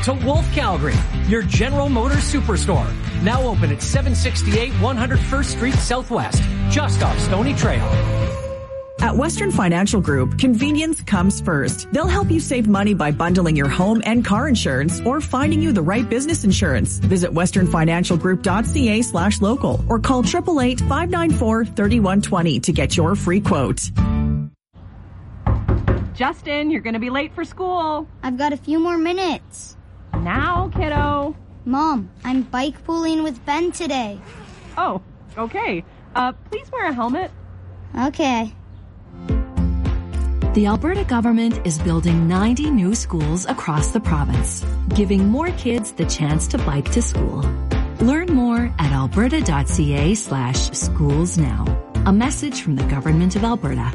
to Wolf Calgary, your General Motors superstore. Now open at 768 101st Street Southwest, just off Stony Trail. At Western Financial Group, convenience comes first. They'll help you save money by bundling your home and car insurance or finding you the right business insurance. Visit westernfinancialgroup.ca/local or call 888-594-3120 to get your free quote. Justin, you're going to be late for school. I've got a few more minutes. Now, kiddo. Mom, I'm bike pooling with Ben today. Oh, okay. Please wear a helmet. Okay. The Alberta government is building 90 new schools across the province, giving more kids the chance to bike to school. Learn more at alberta.ca/schools now. A message from the Government of Alberta.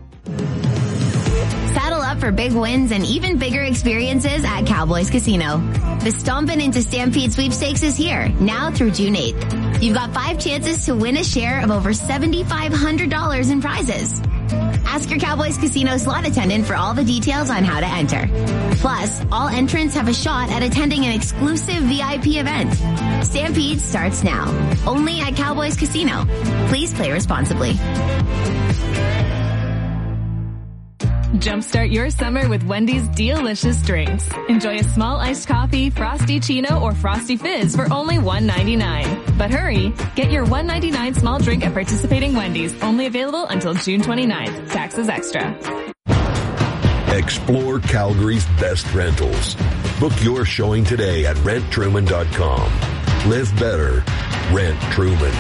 Saddle up for big wins and even bigger experiences at Cowboys Casino. The Stompin' into Stampede sweepstakes is here, now through June 8th. You've got 5 chances to win a share of over $7,500 in prizes. Ask your Cowboys Casino slot attendant for all the details on how to enter. Plus, all entrants have a shot at attending an exclusive VIP event. Stampede starts now, only at Cowboys Casino. Please play responsibly. Jumpstart your summer with Wendy's delicious drinks. Enjoy a small iced coffee, Frosty Chino, or Frosty Fizz for only $1.99. But hurry, get your $1.99 small drink at participating Wendy's, only available until June 29th. Taxes extra. Explore Calgary's best rentals. Book your showing today at renttruman.com. Live better. Rent Truman.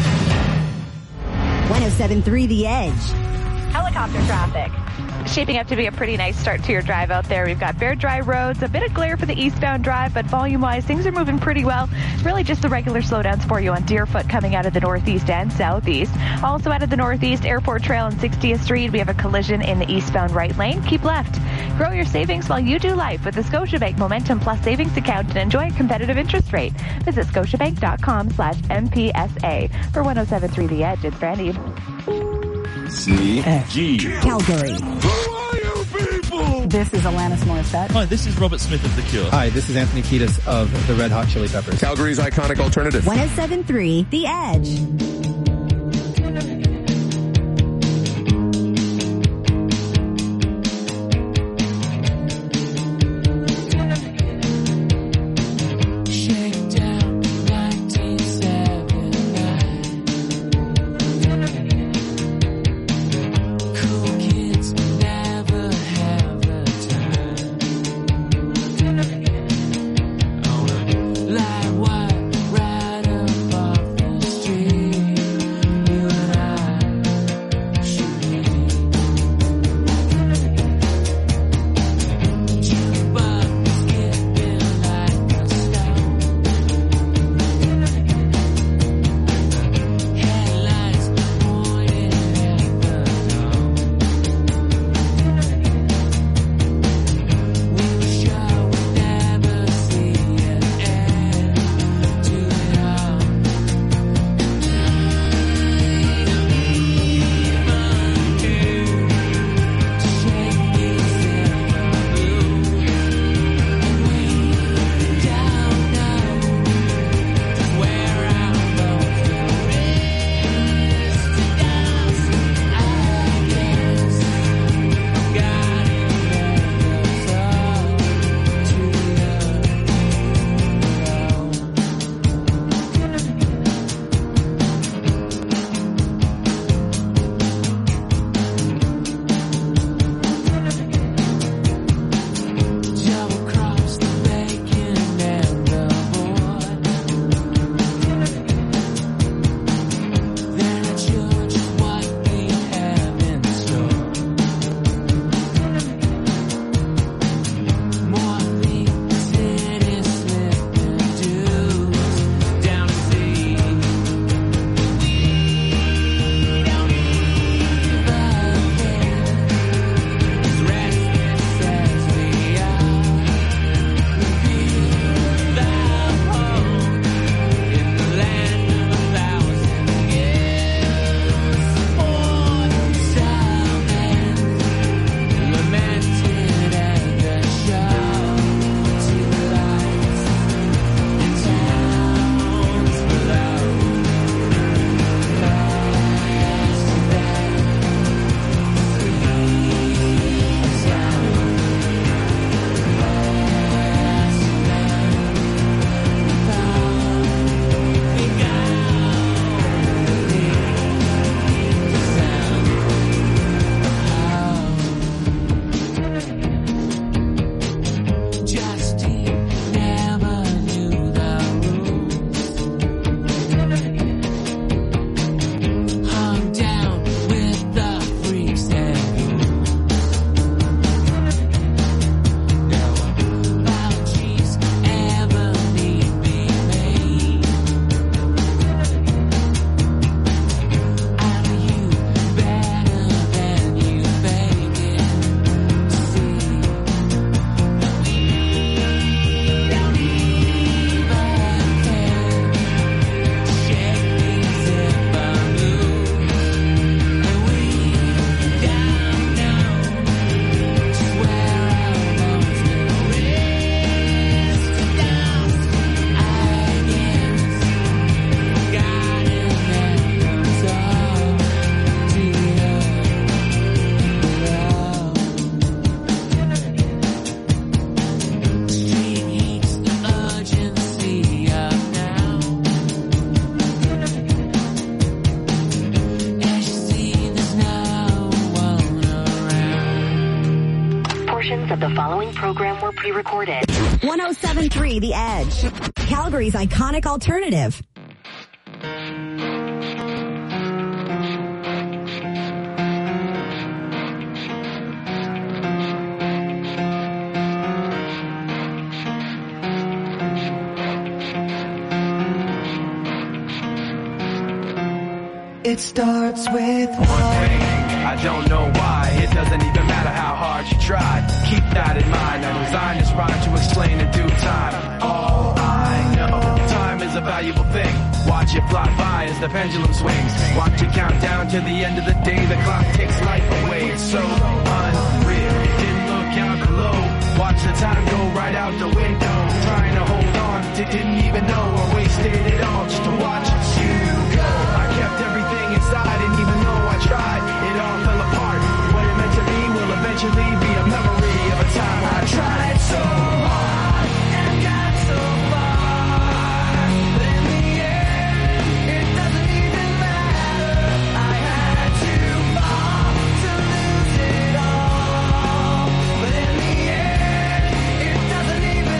107.3 The Edge. Helicopter traffic. Shaping up to be a pretty nice start to your drive out there. We've got bare, dry roads, a bit of glare for the eastbound drive, but volume-wise, things are moving pretty well. Really just the regular slowdowns for you on Deerfoot coming out of the northeast and southeast. Also out of the northeast, Airport Trail and 60th Street, we have a collision in the eastbound right lane. Keep left. Grow your savings while you do life with the Scotiabank Momentum Plus Savings Account and enjoy a competitive interest rate. Visit scotiabank.com/MPSA. For 107.3 The Edge, it's Brandy. CG Calgary. Who are you people? This is Alanis Morissette. Hi, this is Robert Smith of The Cure. Hi, this is Anthony Kiedis of the Red Hot Chili Peppers. Calgary's iconic alternative. 107.3 The Edge. Like what right above the street. program were pre-recorded. 107.3 The Edge. Calgary's iconic alternative. It starts with one thing. I don't know why. It doesn't even matter how hard you try. Keep that in mind. I designed this rhyme to explain in due time. All I know, time is a valuable thing. Watch it fly by as the pendulum swings. Watch it count down to the end of the day. The clock takes life away. It's so unreal. Didn't look out below. Watch the time go right out the window. Trying to hold on, didn't even know or wasted it all just to watch you go. I kept everything inside, and even though I tried, it all fell apart. What it meant to me will eventually be a memory of a time I tried so hard and got so far. But in the end, it doesn't even matter. I had to fall to lose it all. But in the end, it doesn't even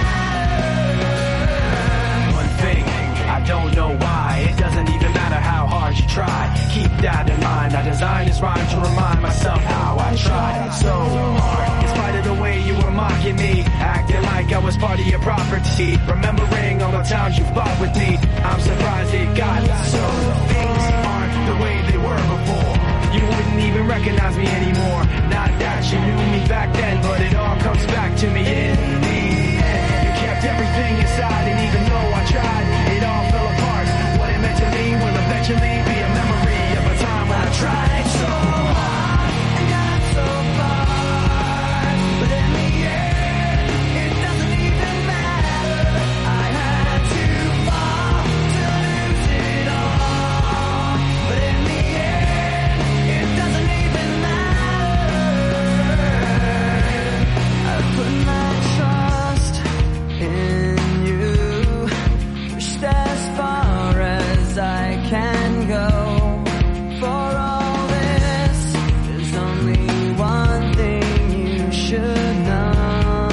matter. One thing, I don't know why. It doesn't even matter how hard you try. Keep that in mind. I designed this rhyme to remind myself how I tried so hard. In spite of the way you were mocking me, acting like I was part of your property. Remembering all the times you fought with me, I'm surprised it got so. Things aren't the way they were before. You wouldn't even recognize me anymore. Not that you knew me back then, but it all comes back to me in the end. You kept everything inside, and even though I tried, it all fell apart. What it meant to me will eventually be a memory of a time when I tried so hard and got so far. But in the end, it doesn't even matter. I had to fall to lose it all. But in the end, it doesn't even matter. I put my trust in you. Pushed as far as I can go. For all this, there's only one thing you should know.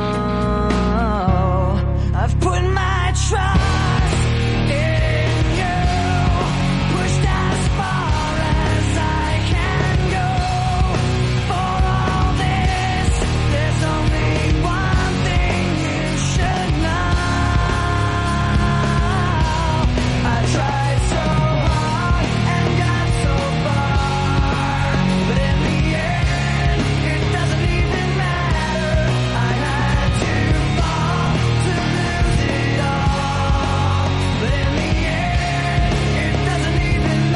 I've put my trust in you. Pushed as far as I can go. For all this, there's only one thing you should know. I tried so hard and got so far, but in the end, it doesn't even matter. I had to fall to lose it all, but in the end, it doesn't even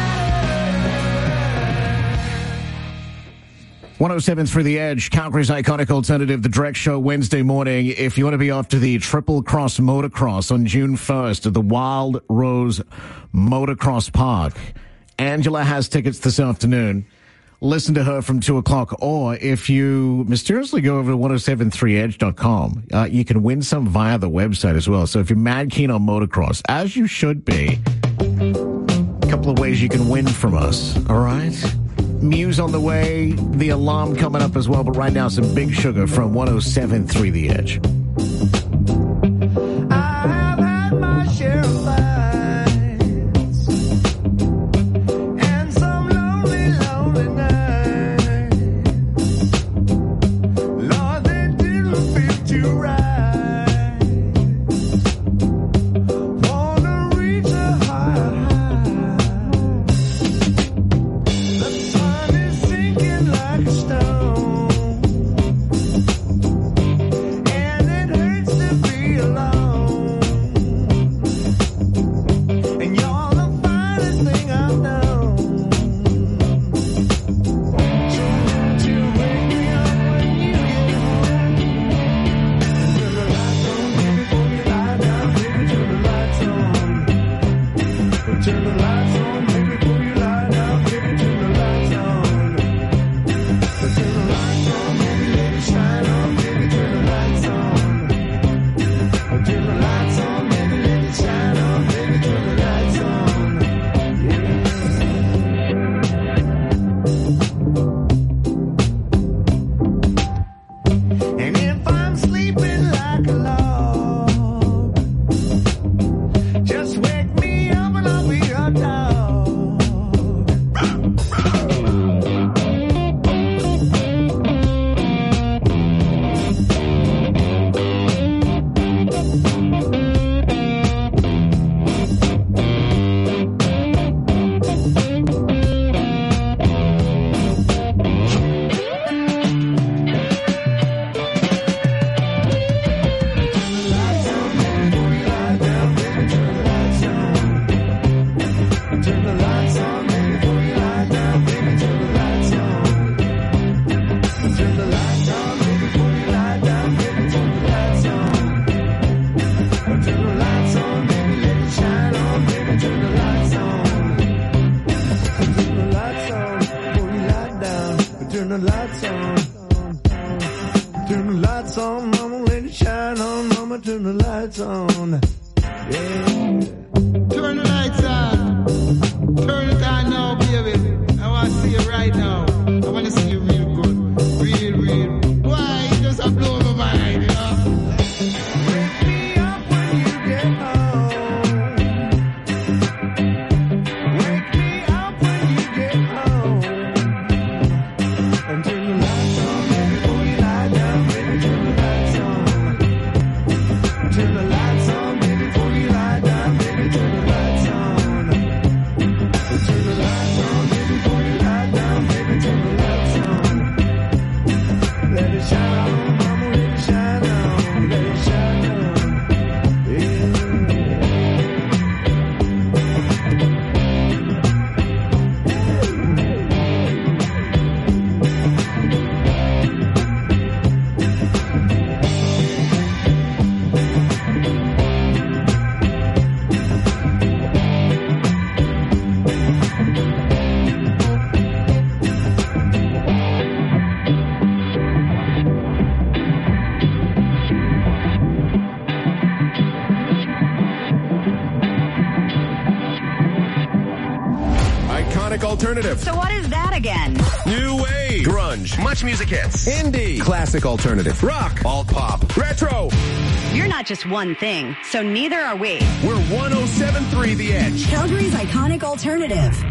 matter. 107 through the Edge, Calgary's iconic alternative, The Direct Show, Wednesday morning. If you want to be off to the Triple Cross Motocross on June 1st at the Wild Rose Motocross Park, Angela has tickets this afternoon. Listen to her from 2 o'clock. Or if you mysteriously go over to 1073edge.com, you can win some via the website as well. So if you're mad keen on motocross, as you should be, a couple of ways you can win from us. All right? Muse on the way, the alarm coming up as well, but right now some Big Sugar from 107.3 The Edge. I have had my share of fights and some lonely, lonely nights. Lord, they didn't feel too right. Wanna reach a higher high. The sun is sinking like a stone, and mama, turn the lights on. Yeah. Turn the lights on. Turn it on now, baby. I want to see you right now. I want to see you real good. Real. Why? You just have blown my mind, you know? Wake me up when you get home. Wake me up when you get home. And turn the lights on, baby, before you lie down, baby, turn the lights on. Turn the lights on, baby, before you lie down, baby, turn the lights on. Turn the lights on, baby, before you lie down, baby, turn the lights on. Let it shine on, mama, let it shine on, let it shine on. Iconic alternative. So what is that again? New wave. Grunge. Much music hits. Indie. Classic alternative. Rock. Alt pop. Retro. You're not just one thing, so neither are we. We're 107.3 The Edge. Calgary's iconic alternative.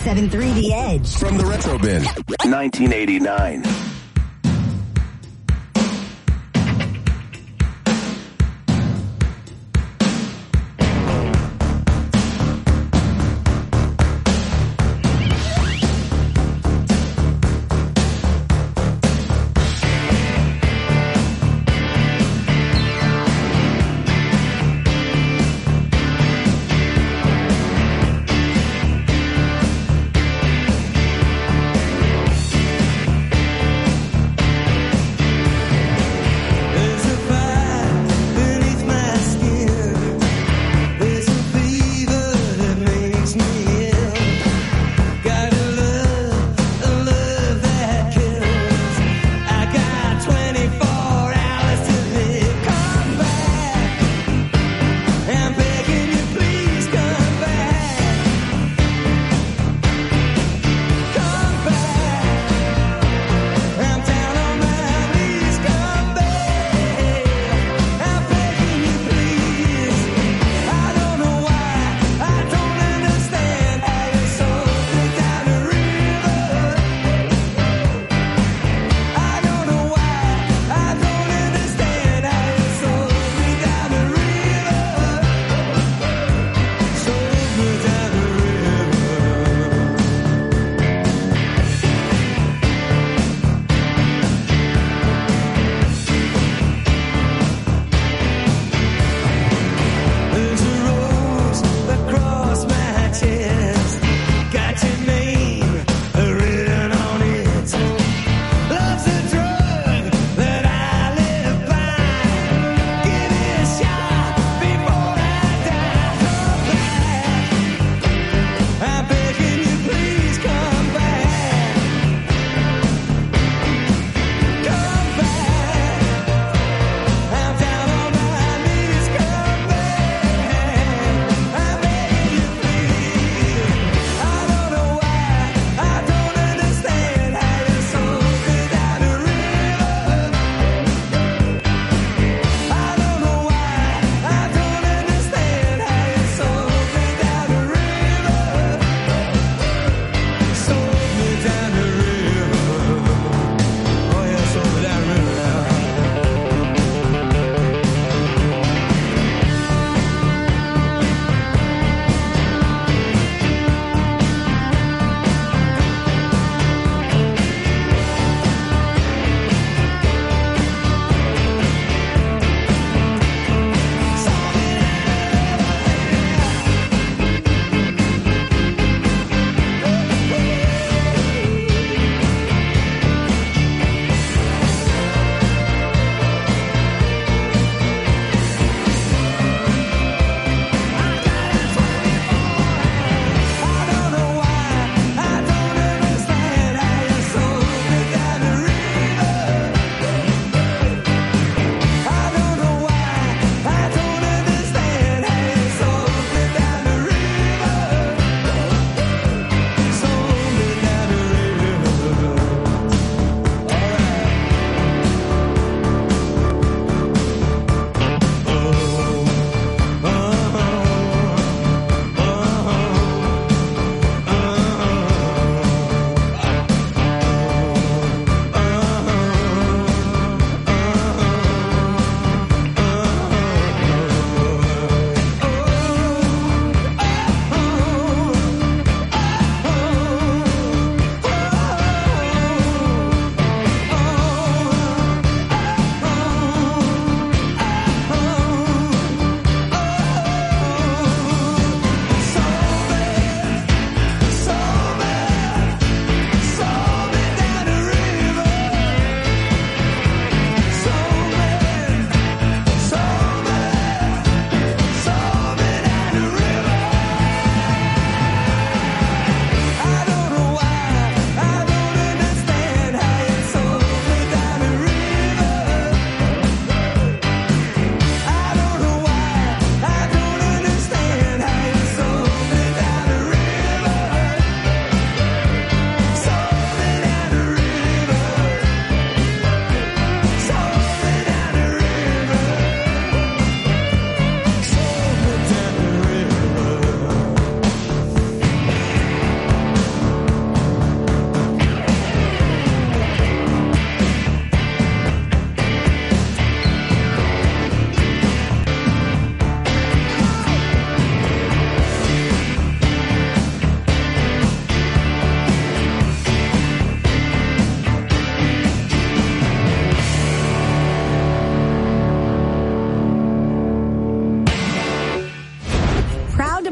97.3 The Edge. From the Retro Bin, 1989.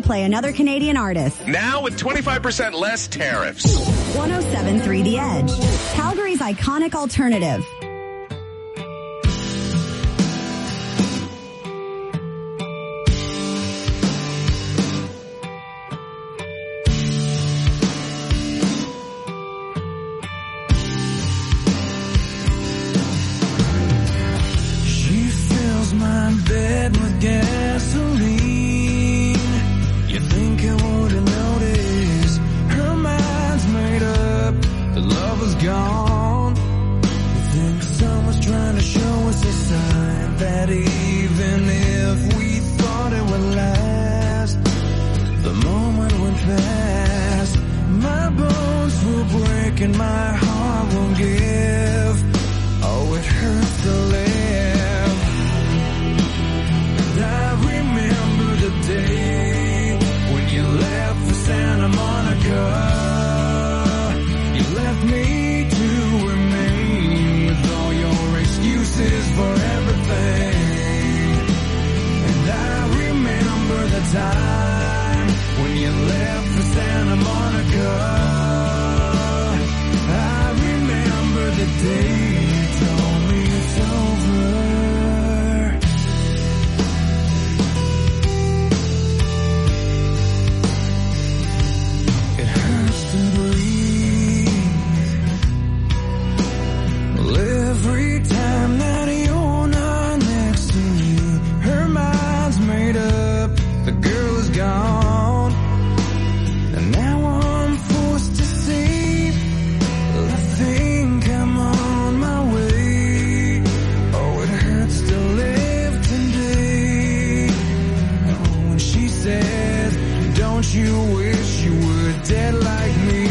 play another Canadian artist. Now with 25% less tariffs. 107.3 The Edge, Calgary's iconic alternative. She fills my bed with gasoline. You think I wouldn't notice? Her mind's made up, the love is gone. You think someone's trying to show us a sign that even if we thought it would last, the moment went past. My bones will break and my heart won't give. Oh, it hurts to live. And I remember the day when you left for Santa Monica. You left me to remain with all your excuses for everything. And I remember the time when you left for Santa Monica. I remember the day you told me it's over. It hurts to breathe. Well, every time that you're not next to me, her mind's made up, the girl is gone. And now I'm forced to see, I think I'm on my way. Oh, it hurts to live today. Oh, and she says, don't you wish you were dead like me?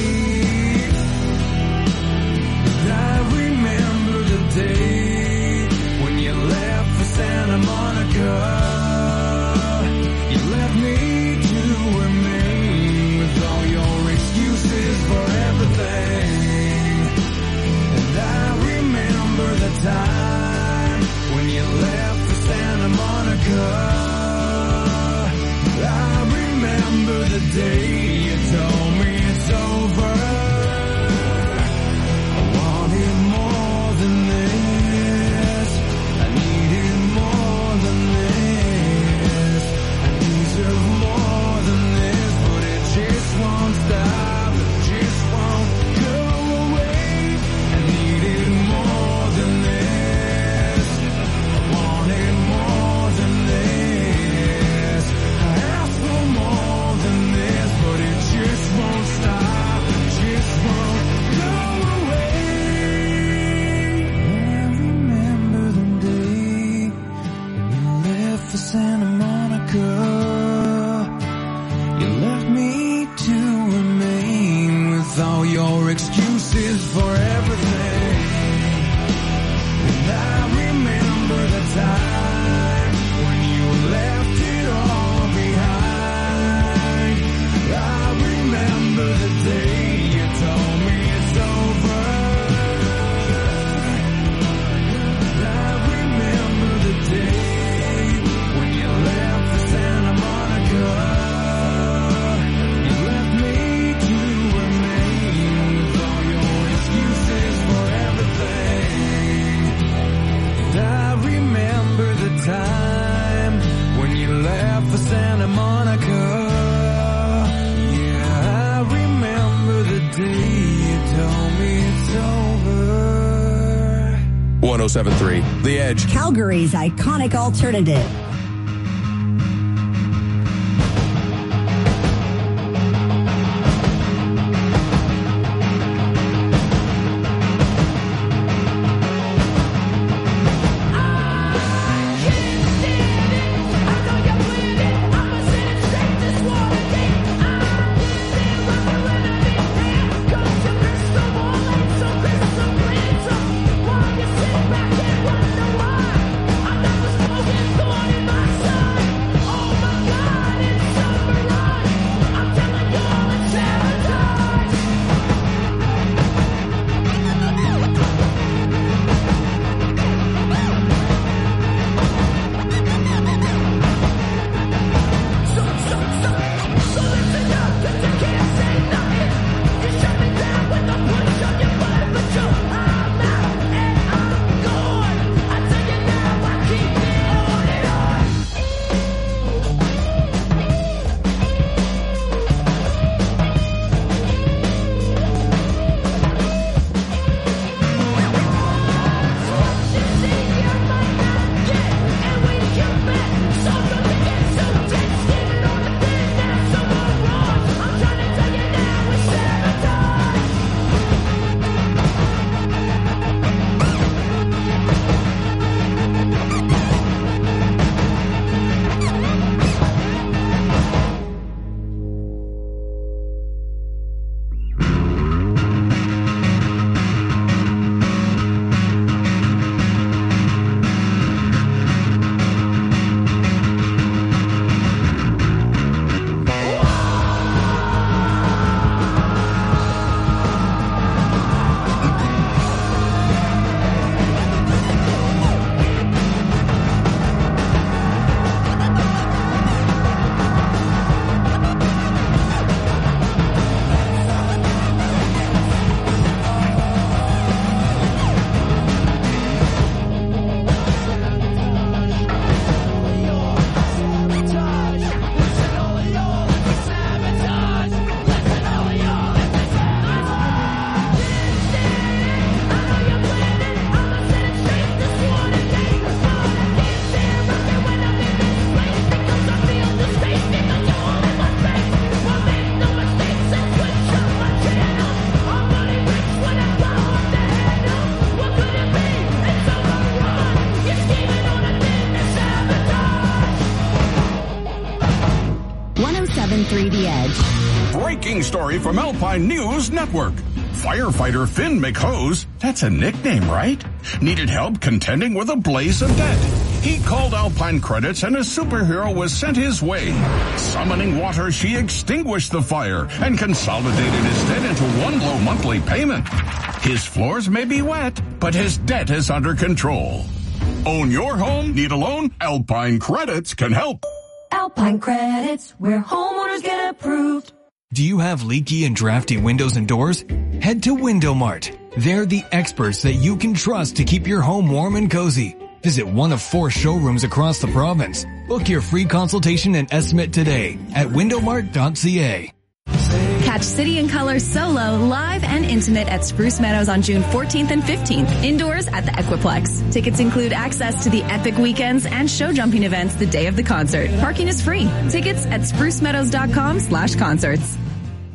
And I remember the day when you left for Santa Monica. You left me to remain with all your excuses for everything. And I remember the time when you left for Santa Monica. I remember the day you told me it's over. I wanted more than this. I needed more than this. I deserve more than this, but it just won't stop. It just won't go away. I needed more than this. I wanted more than this. I asked for more than this, but it just won't stop. It just won't go away. I remember the day when you left for Santa Monica. You left me to remain with all your excuses for everything. And I remember the time when you left it all behind. I remember the day you told me it's over. I remember the day when you left for Santa Monica. You left me to remain with all your excuses for everything. And I remember the time when you left for Santa Monica. Yeah, I remember the day you told me it's over. 107.3 The Edge. Calgary's iconic alternative. Going 97.3 The Edge. Breaking story from Alpine News Network. Firefighter Finn McHose, that's a nickname, right? Needed help contending with a blaze of debt. He called Alpine Credits and a superhero was sent his way. Summoning water, she extinguished the fire and consolidated his debt into one low monthly payment. His floors may be wet, but his debt is under control. Own your home? Need a loan? Alpine Credits can help. Alpine Credits, where homeowners get approved. Do you have leaky and drafty windows and doors? Head to Window Mart. They're the experts that you can trust to keep your home warm and cozy. Visit one of 4 showrooms across the province. Book your free consultation and estimate today at windowmart.ca. Catch City and Color solo, live and intimate at Spruce Meadows on June 14th and 15th, indoors at the Equiplex. Tickets include access to the epic weekends and show jumping events the day of the concert. Parking is free. Tickets at sprucemeadows.com/concerts.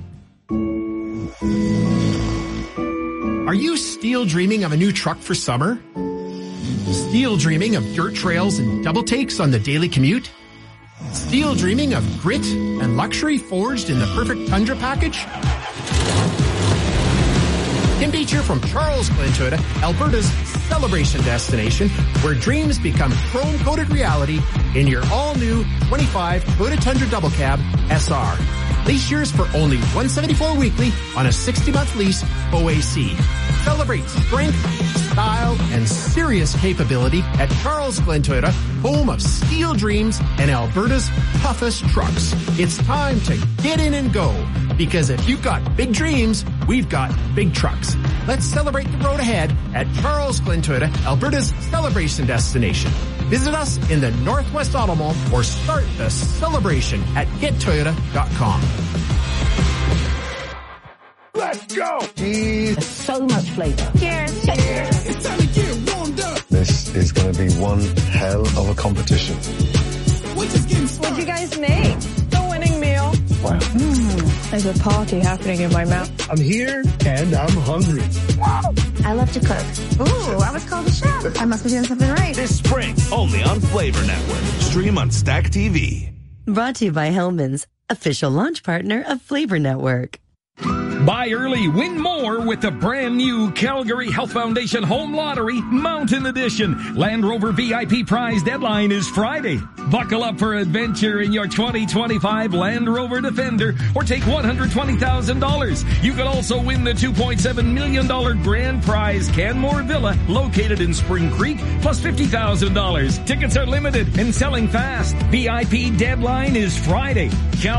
Are you still dreaming of a new truck for summer? Still dreaming of dirt trails and double takes on the daily commute? Still dreaming of grit and luxury forged in the perfect Tundra package? Tim Beecher from Charles Glen Toyota, Alberta's celebration destination, where dreams become chrome-coated reality in your all-new 25 Toyota Tundra Double Cab SR. Lease yours for only $174 weekly on a 60-month lease OAC. Celebrate strength, style, and serious capability at Charles Glen Toyota, home of steel dreams and Alberta's toughest trucks. It's time to get in and go, because if you've got big dreams, we've got big trucks. Let's celebrate the road ahead at Charles Glen Toyota, Alberta's celebration destination. Visit us in the Northwest Auto Mall or start the celebration at gettoyota.com. Let's go! Jeez. So much flavor. Cheers. It's time to get warmed up. This is going to be one hell of a competition. What'd you guys make? The winning meal. Wow. There's a party happening in my mouth. I'm here and I'm hungry. I love to cook. Ooh, I was called a chef. I must be doing something right. This spring, only on Flavor Network. Stream on Stack TV. Brought to you by Hellman's, official launch partner of Flavor Network. Buy early, win more with the brand new Calgary Health Foundation Home Lottery Mountain Edition. Land Rover VIP prize deadline is Friday. Buckle up for adventure in your 2025 Land Rover Defender or take $120,000. You could also win the $2.7 million grand prize Canmore Villa located in Spring Creek plus $50,000. Tickets are limited and selling fast. VIP deadline is Friday.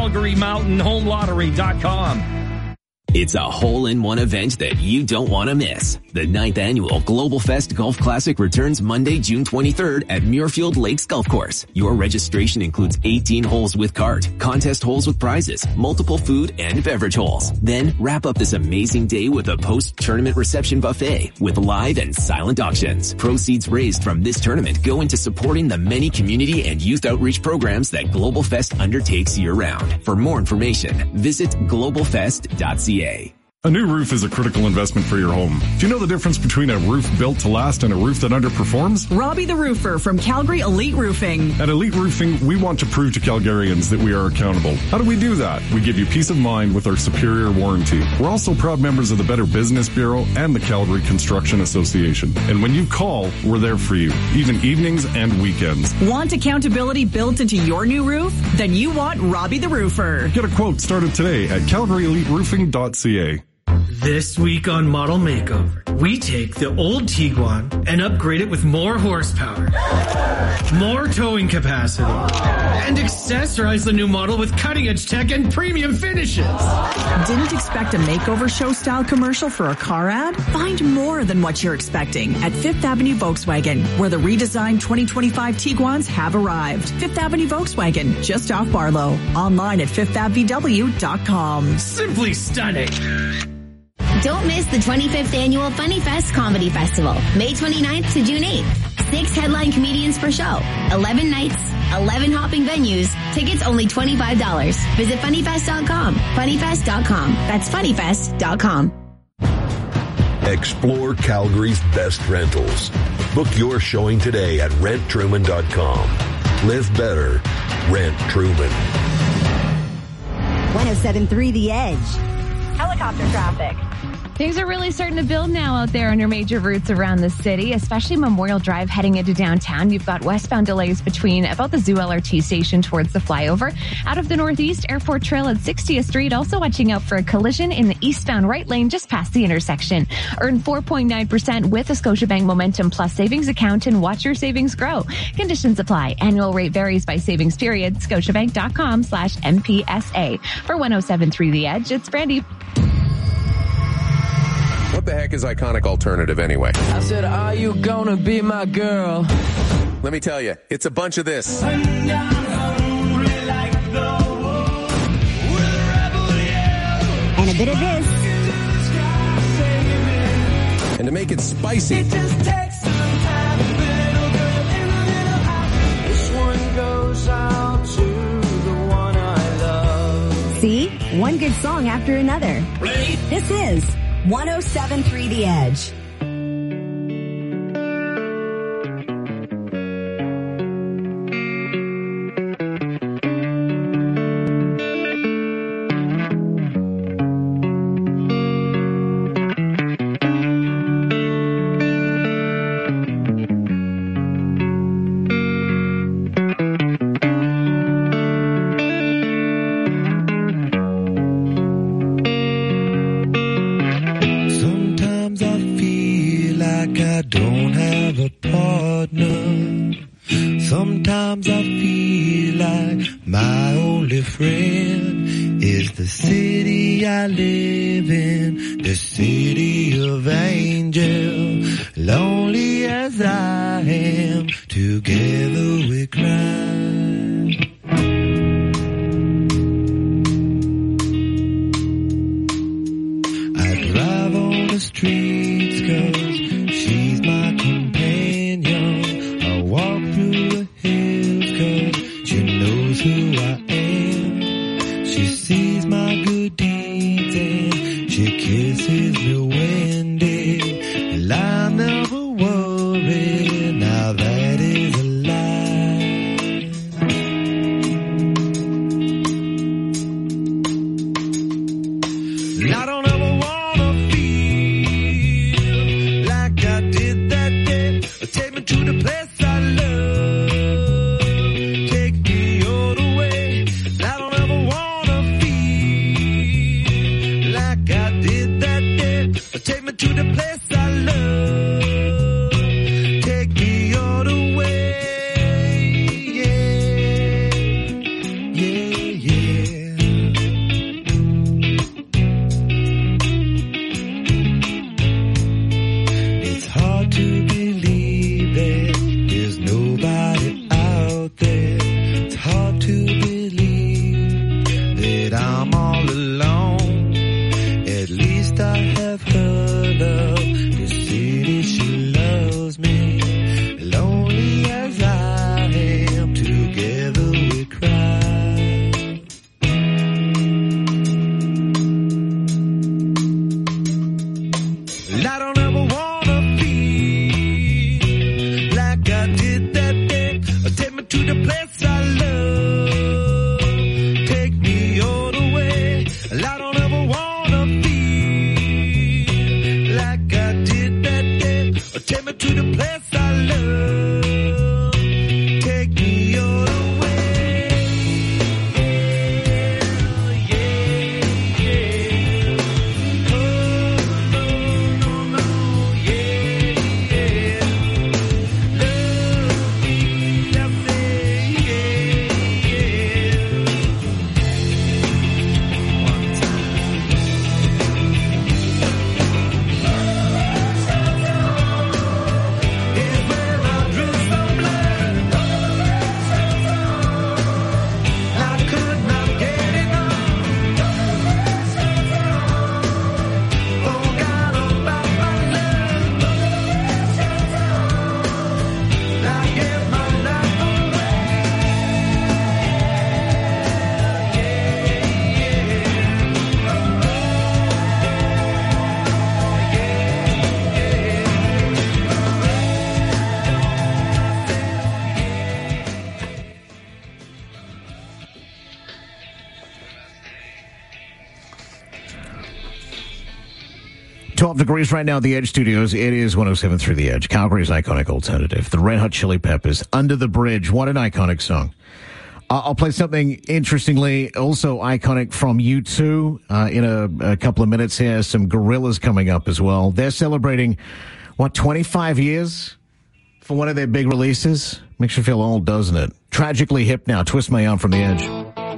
CalgaryMountainHomeLottery.com. It's a hole-in-one event that you don't want to miss. The 9th annual Global Fest Golf Classic returns Monday, June 23rd at Muirfield Lakes Golf Course. Your registration includes 18 holes with cart, contest holes with prizes, multiple food and beverage holes. Then wrap up this amazing day with a post-tournament reception buffet with live and silent auctions. Proceeds raised from this tournament go into supporting the many community and youth outreach programs that Global Fest undertakes year-round. For more information, visit globalfest.ca. A new roof is a critical investment for your home. Do you know the difference between a roof built to last and a roof that underperforms? Robbie the Roofer from Calgary Elite Roofing. At Elite Roofing, we want to prove to Calgarians that we are accountable. How do we do that? We give you peace of mind with our superior warranty. We're also proud members of the Better Business Bureau and the Calgary Construction Association. And when you call, we're there for you, even evenings and weekends. Want accountability built into your new roof? Then you want Robbie the Roofer. Get a quote started today at calgaryeliteroofing.ca. This week on Model Makeover, we take the old Tiguan and upgrade it with more horsepower, more towing capacity, and accessorize the new model with cutting-edge tech and premium finishes. Didn't expect a makeover show-style commercial for a car ad? Find more than what you're expecting at Fifth Avenue Volkswagen, where the redesigned 2025 Tiguans have arrived. Fifth Avenue Volkswagen, just off Barlow. Online at fifthavvw.com. Simply stunning. Don't miss the 25th annual Funny Fest Comedy Festival, May 29th to June 8th. 6 headline comedians per show, 11 nights, 11 hopping venues. Tickets only $25. Visit funnyfest.com. Funnyfest.com. That's funnyfest.com. Explore Calgary's best rentals. Book your showing today at renttruman.com. Live better. Rent Truman. 107.3 The Edge. Helicopter traffic. Things are really starting to build now out there on your major routes around the city, especially Memorial Drive heading into downtown. You've got westbound delays between about the Zoo LRT station towards the flyover. Out of the northeast, Airport Trail at 60th Street, also watching out for a collision in the eastbound right lane just past the intersection. Earn 4.9% with a Scotiabank Momentum Plus savings account and watch your savings grow. Conditions apply. Annual rate varies by savings period. Scotiabank.com/MPSA. For 107.3 The Edge, it's Brandy. What the heck is Iconic Alternative anyway? I said, are you gonna be my girl? Let me tell you, it's a bunch of this. And a bit of this. And to make it spicy, This one goes out to the one I love. See? One good song after another. This is 107.3 The Edge. Sometimes I feel like my only friend is the city I live in, the city of angels. Lonely as I am, together we cry. I drive on the streets 'cause she's my companion. I walk through the hills 'cause she knows who I am. She sees my good deeds and she kisses me when day. And I never worry, now that is a lie. And I don't ever wanna feel like I did that day. Take me to the place I love. Take me all the way. I don't ever wanna feel 12 degrees right now at the Edge Studios. It is 107.3 The Edge, Calgary's iconic alternative. The Red Hot Chili Peppers, Under the Bridge. What an iconic song. I'll play something interestingly, also iconic from U2 in a couple of minutes here. Some Gorillaz coming up as well. They're celebrating, 25 years for one of their big releases? Makes you feel old, doesn't it? Tragically Hip now. Twist My Arm from The Edge.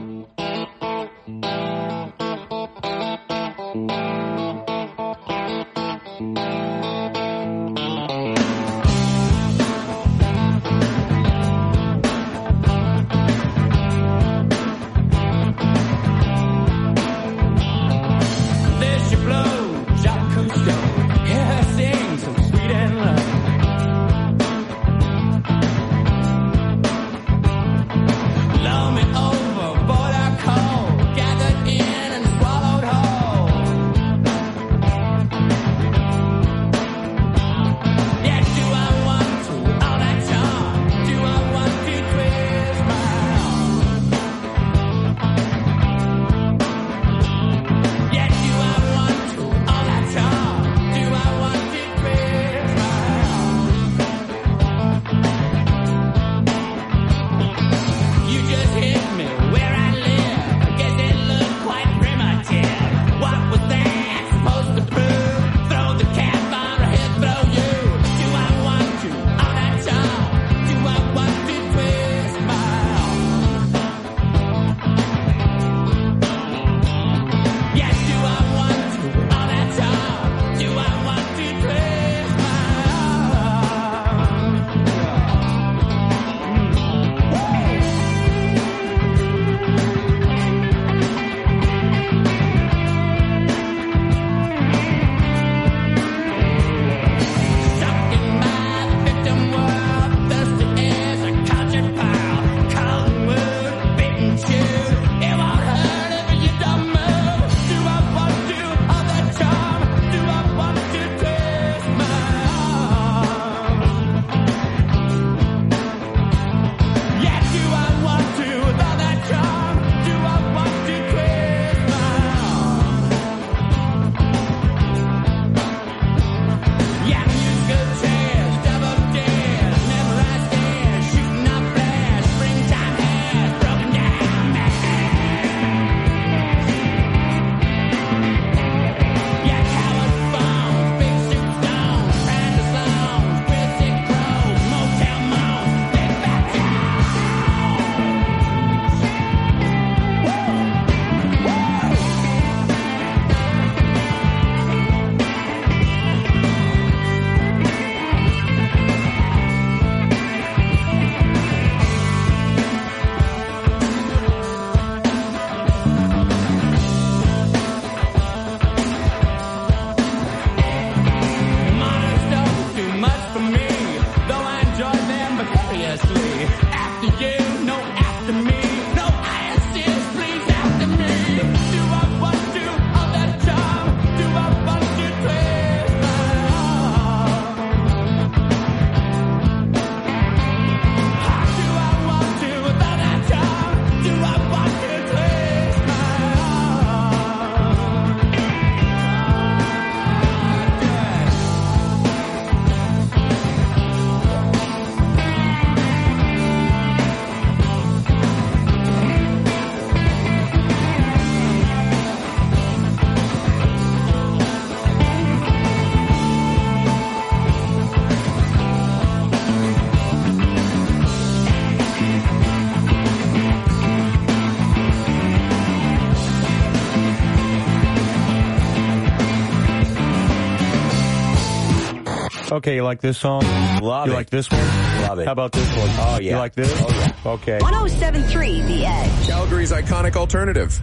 Okay, you like this song? Love you it. Like this one? Love it. How about this one? Oh, yeah. You like this? Oh, yeah. Okay. 107.3 The Edge. Calgary's iconic alternative.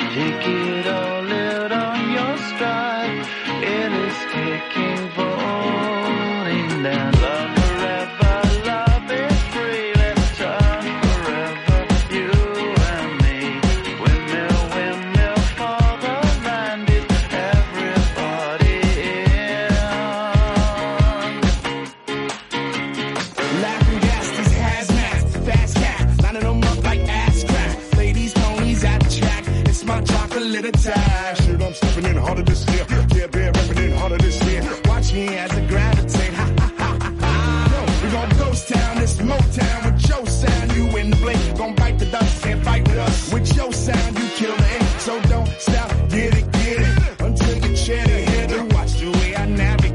Take it all out on your stride. It is taking falling down. Love forever, love is free. Let's turn forever, you and me. Windmill, windmill for the land is everybody in. Laughing gas, these hazmats, fast cats, lining them up like ass crack. Ladies, ponies at the track. It's my chocolate attack. Shit, I'm stepping in harder this year. Yeah, bear repping in harder this year. Watch me as I gravitate. Ha ha ha ha ha. Yo, we gon' ghost town, this Motown with your sound. You in the blink, gon' bite the dust, can't fight with us. With your sound, you kill the ink. So don't stop, get it, until you chair the head and watch the way I navigate.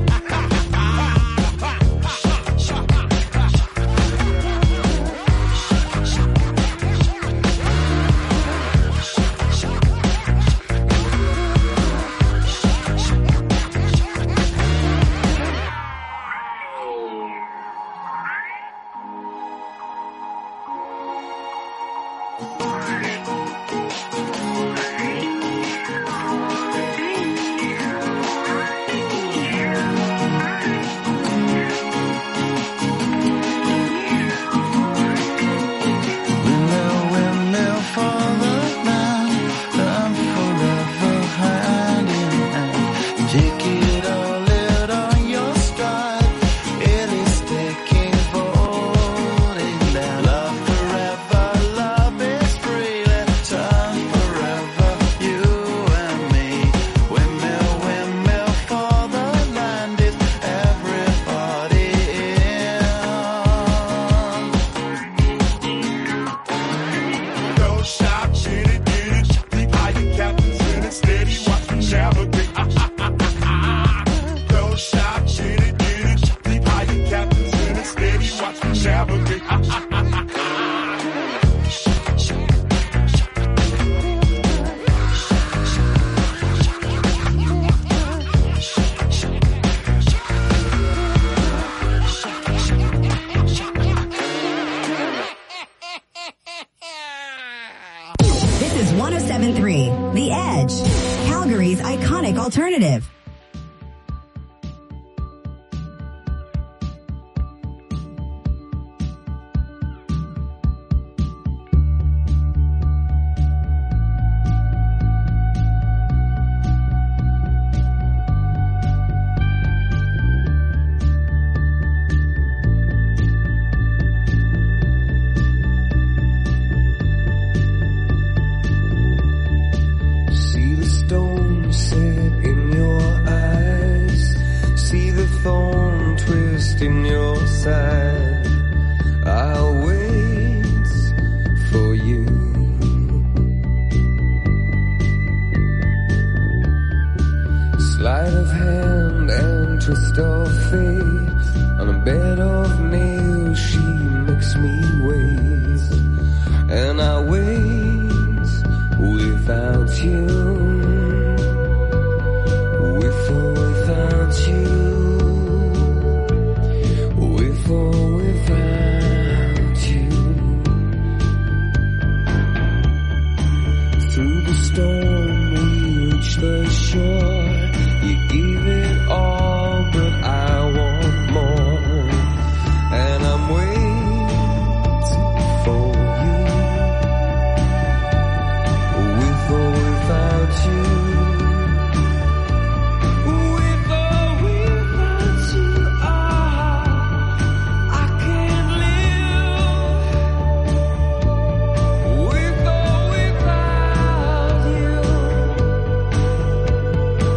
This is 107.3 The Edge, Calgary's iconic alternative. See the stone set in your eyes. See the thorn twist in your side. I'll wait for you. Sleight of hand and twist of fate. On a bed of nails she makes me wait. And I wait without you. With or without you. With or without you. Through the storm we reach the shore. You gave it all, but I want more. And I'm waiting for you. With or without you. With or without you. I can't live. With or without you.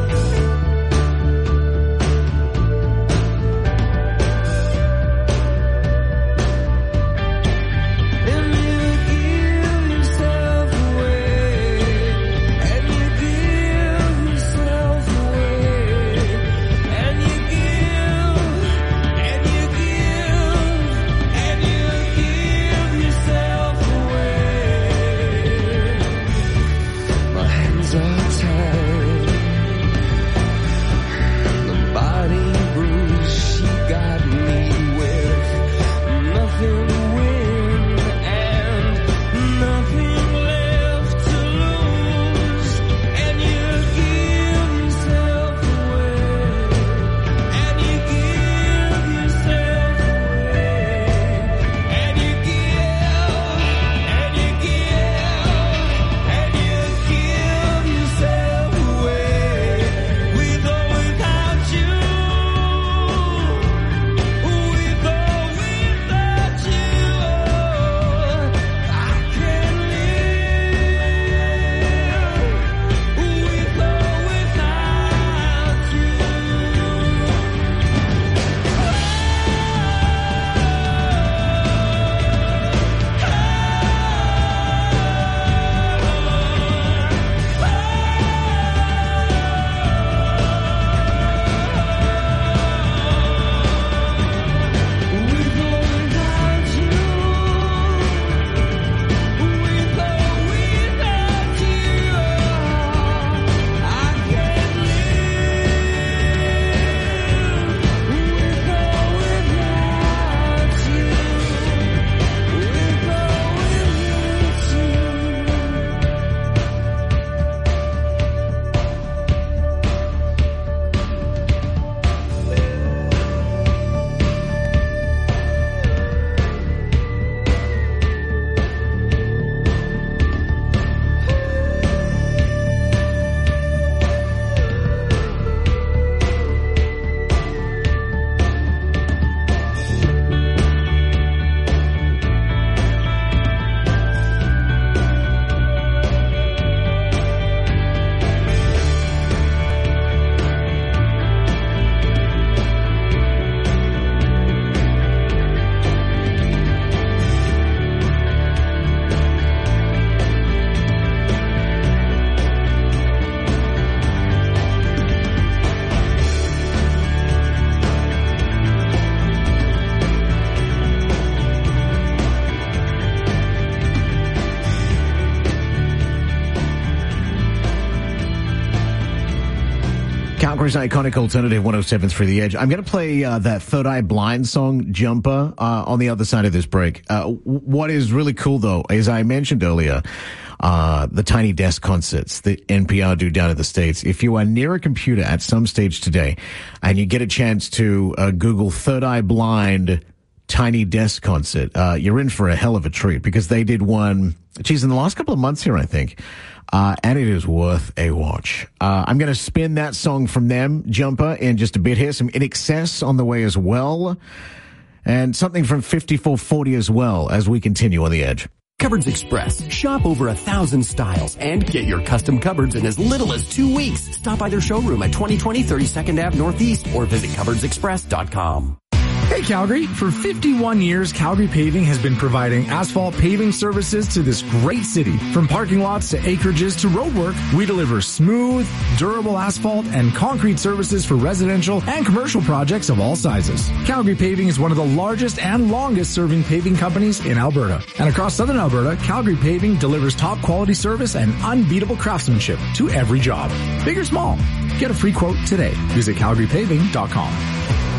Calgary's iconic alternative 107.3 The Edge. I'm going to play that Third Eye Blind song, Jumper, on the other side of this break. What is really cool, though, as I mentioned earlier, the Tiny Desk concerts that NPR do down in the States. If you are near a computer at some stage today and you get a chance to Google Third Eye Blind Tiny Desk concert, you're in for a hell of a treat because they did one, in the last couple of months here, I think. And it is worth a watch. I'm going to spin that song from them, Jumper, in just a bit here. Some In Excess on the way as well. And something from 5440 as well as we continue on The Edge. Cupboards Express. Shop over 1,000 styles and get your custom cupboards in as little as 2 weeks. Stop by their showroom at 2020 32nd Ave Northeast or visit cupboardsexpress.com. Hey Calgary, for 51 years, Calgary Paving has been providing asphalt paving services to this great city. From parking lots to acreages to roadwork, we deliver smooth, durable asphalt and concrete services for residential and commercial projects of all sizes. Calgary Paving is one of the largest and longest serving paving companies in Alberta. And across southern Alberta, Calgary Paving delivers top quality service and unbeatable craftsmanship to every job. Big or small, get a free quote today. Visit calgarypaving.com.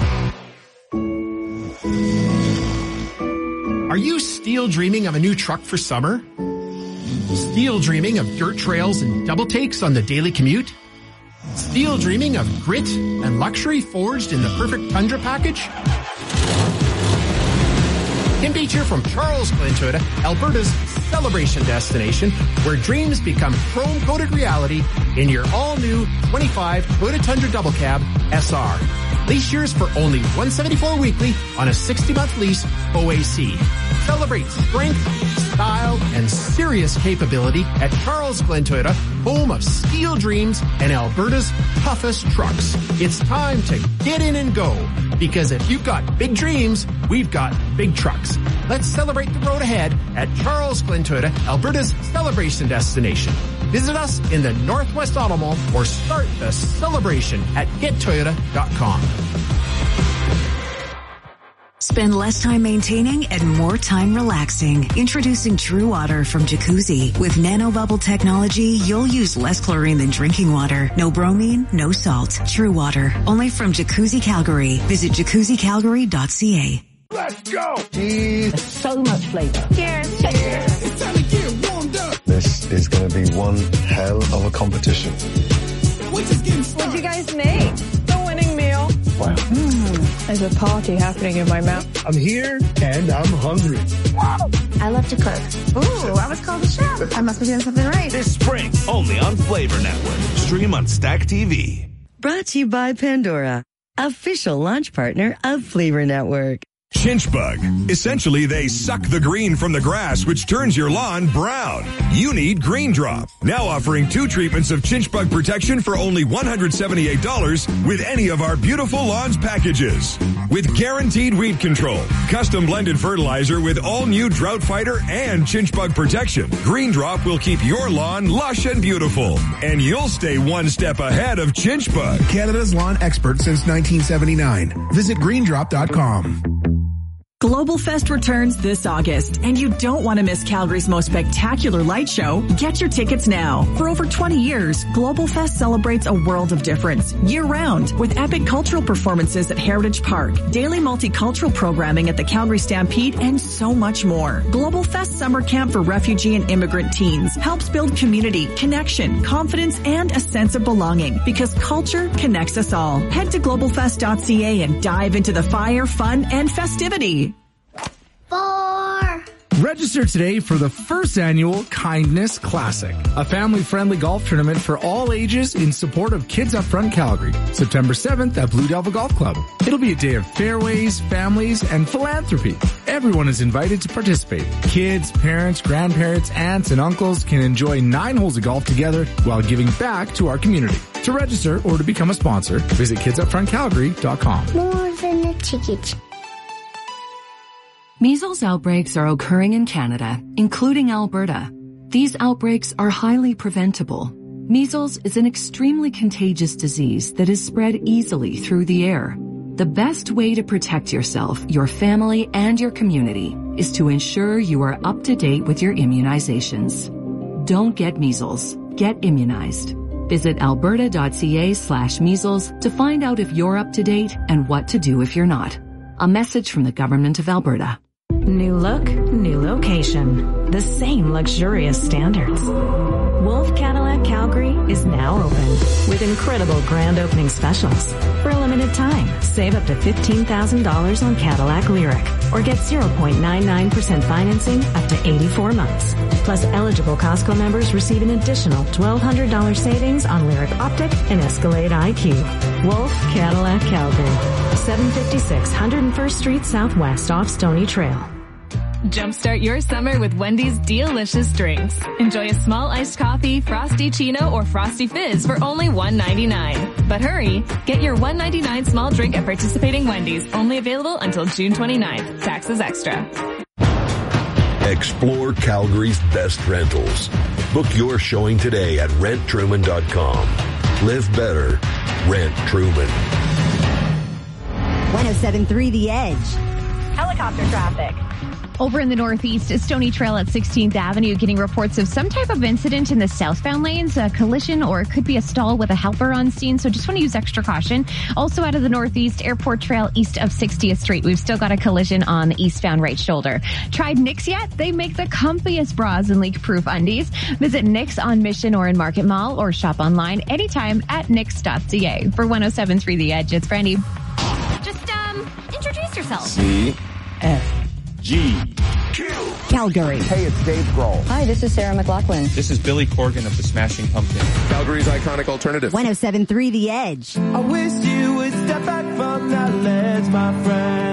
Are you still dreaming of a new truck for summer? Still dreaming of dirt trails and double takes on the daily commute? Still dreaming of grit and luxury forged in the perfect Tundra package? Tim Beach here from Charles Glen Toyota, Alberta's celebration destination, where dreams become chrome-coated reality in your all-new 25 Toyota Tundra Double Cab SR. Lease yours for only $174 weekly on a 60-month lease OAC. Celebrate strength, style, and serious capability at Charles Glen Toyota, home of steel dreams and Alberta's toughest trucks. It's time to get in and go, because if you've got big dreams, we've got big trucks. Let's celebrate the road ahead at Charles Glen Toyota, Alberta's celebration destination. Visit us in the Northwest Auto Mall or start the celebration at gettoyota.com. Spend less time maintaining and more time relaxing. Introducing True Water from Jacuzzi. With nanobubble technology, you'll use less chlorine than drinking water. No bromine, no salt. True Water. Only from Jacuzzi Calgary. Visit jacuzzicalgary.ca. Let's go! There's so much flavor. Cheers. Cheers. It's time to get warmed up. This is going to be one hell of a competition. What'd you guys make? The winning meal. Wow. There's a party happening in my mouth. I'm here and I'm hungry. I love to cook. Ooh, I was called a chef. I must be doing something right. This spring, only on Flavor Network. Stream on Stack TV. Brought to you by Pandora, official launch partner of Flavor Network. Chinch bug. Essentially, they suck the green from the grass, which turns your lawn brown. You need Green Drop. Now offering 2 treatments of chinch bug protection for only $178 with any of our beautiful lawns packages. With guaranteed weed control, custom blended fertilizer with all new drought fighter and chinch bug protection, Green Drop will keep your lawn lush and beautiful. And you'll stay one step ahead of chinch bug. Canada's lawn expert since 1979. Visit greendrop.com. Global Fest returns this August, and you don't want to miss Calgary's most spectacular light show. Get your tickets now. For over 20 years, Global Fest celebrates a world of difference year-round with epic cultural performances at Heritage Park, daily multicultural programming at the Calgary Stampede, and so much more. Global Fest Summer Camp for refugee and immigrant teens helps build community, connection, confidence, and a sense of belonging because culture connects us all. Head to globalfest.ca and dive into the fire, fun, and festivity. 4. Register today for the first annual Kindness Classic, a family-friendly golf tournament for all ages in support of Kids Up Front Calgary, September 7th at Blue Devil Golf Club. It'll be a day of fairways, families, and philanthropy. Everyone is invited to participate. Kids, parents, grandparents, aunts, and uncles can enjoy 9 holes of golf together while giving back to our community. To register or to become a sponsor, visit kidsupfrontcalgary.com. More than a ticket. Measles outbreaks are occurring in Canada, including Alberta. These outbreaks are highly preventable. Measles is an extremely contagious disease that is spread easily through the air. The best way to protect yourself, your family, and your community is to ensure you are up to date with your immunizations. Don't get measles. Get immunized. Visit alberta.ca/measles to find out if you're up to date and what to do if you're not. A message from the Government of Alberta. New look, new location. The same luxurious standards. Wolf Cadillac Calgary is now open with incredible grand opening specials. For a limited time, save up to $15,000 on Cadillac Lyriq or get 0.99% financing up to 84 months. Plus, eligible Costco members receive an additional $1,200 savings on Lyriq Optic and Escalade IQ. Wolf Cadillac Calgary, 756 101st Street Southwest off Stony Trail. Jumpstart your summer with Wendy's delicious drinks. Enjoy a small iced coffee, Frosty Chino, or Frosty Fizz for only $1.99. But hurry, get your $1.99 small drink at participating Wendy's. Only available until June 29th. Taxes extra. Explore Calgary's best rentals. Book your showing today at renttruman.com. Live better. Rent Truman. 107.3 The Edge. Helicopter traffic. Over in the northeast, Stony Trail at 16th Avenue getting reports of some type of incident in the southbound lanes, a collision, or it could be a stall with a helper on scene. So just want to use extra caution. Also out of the northeast, Airport Trail east of 60th Street. We've still got a collision on the eastbound right shoulder. Tried Knix yet? They make the comfiest bras and leak-proof undies. Visit Knix on Mission or in Market Mall or shop online anytime at knix.ca. For 107.3 The Edge, it's Brandy. Just, introduce yourself. C-F-G. Calgary. Hey, it's Dave Grohl. Hi, this is Sarah McLachlan. This is Billy Corgan of the Smashing Pumpkins. Calgary's iconic alternative. 107.3 The Edge. I wish you would step back from that ledge, my friend.